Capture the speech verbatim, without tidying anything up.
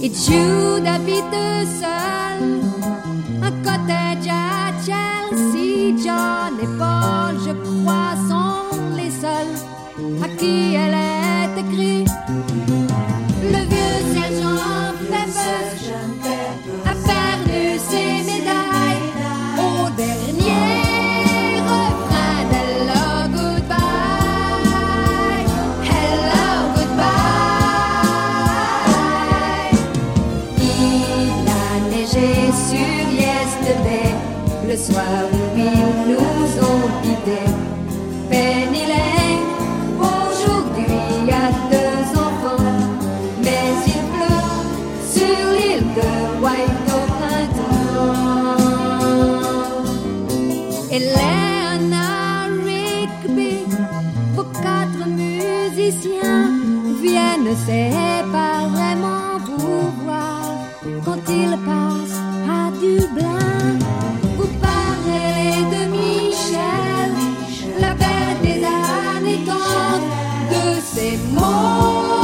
Et Jude habite seul un cottage à Chelsea. John et Paul, je crois, sont les seuls à qui elle est écrite. Le vieux sergent Pepper a perdu ses médailles au dernier refrain d'Hello Goodbye. Hello Goodbye. Il a neigé sur Yesterday, le soir où ils nous ont quittés. Penny Lane aujourd'hui a deux enfants, mais il pleut sur l'île de White au printemps. Et Leonard Rigby, vos quatre musiciens viennent séparément vous voir quand ils passent à Dublin. Vous parlez de Michel, la bête des ânes étendent de ces mots.